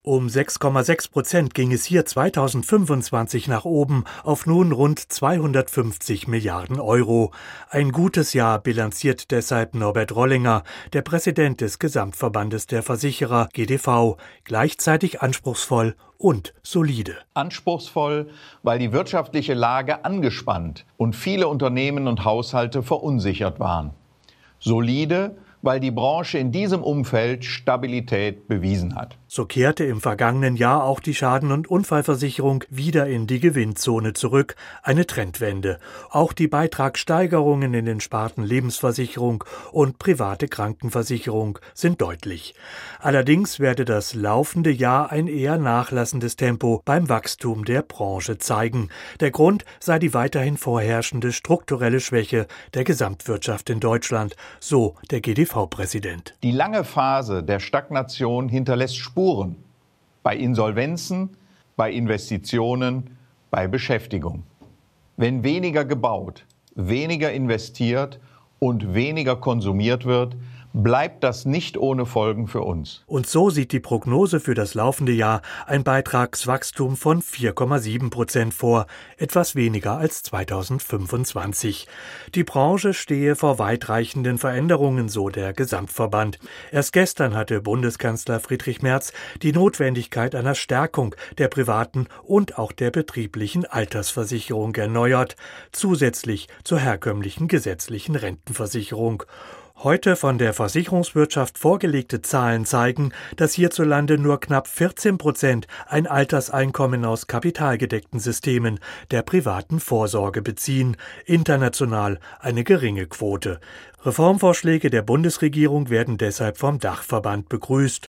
Um 6,6% ging es hier 2025 nach oben auf nun rund 250 Milliarden Euro. Ein gutes Jahr bilanziert deshalb Norbert Rollinger, der Präsident des Gesamtverbandes der Versicherer GDV, gleichzeitig anspruchsvoll und solide. Anspruchsvoll, weil die wirtschaftliche Lage angespannt und viele Unternehmen und Haushalte verunsichert waren. Solide, weil die Branche in diesem Umfeld Stabilität bewiesen hat. So kehrte im vergangenen Jahr auch die Schaden- und Unfallversicherung wieder in die Gewinnzone zurück, eine Trendwende. Auch die Beitragssteigerungen in den Sparten Lebensversicherung und private Krankenversicherung sind deutlich. Allerdings werde das laufende Jahr ein eher nachlassendes Tempo beim Wachstum der Branche zeigen. Der Grund sei die weiterhin vorherrschende strukturelle Schwäche der Gesamtwirtschaft in Deutschland, so der GDV-Präsident. Die lange Phase der Stagnation hinterlässt Spuren bei Insolvenzen, bei Investitionen, bei Beschäftigung. Wenn weniger gebaut, weniger investiert und weniger konsumiert wird, bleibt das nicht ohne Folgen für uns. Und so sieht die Prognose für das laufende Jahr ein Beitragswachstum von 4,7% vor, etwas weniger als 2025. Die Branche stehe vor weitreichenden Veränderungen, so der Gesamtverband. Erst gestern hatte Bundeskanzler Friedrich Merz die Notwendigkeit einer Stärkung der privaten und auch der betrieblichen Altersversicherung erneuert, zusätzlich zur herkömmlichen gesetzlichen Rentenversicherung. Heute von der Versicherungswirtschaft vorgelegte Zahlen zeigen, dass hierzulande nur knapp 14% ein Alterseinkommen aus kapitalgedeckten Systemen der privaten Vorsorge beziehen, international eine geringe Quote. Reformvorschläge der Bundesregierung werden deshalb vom Dachverband begrüßt.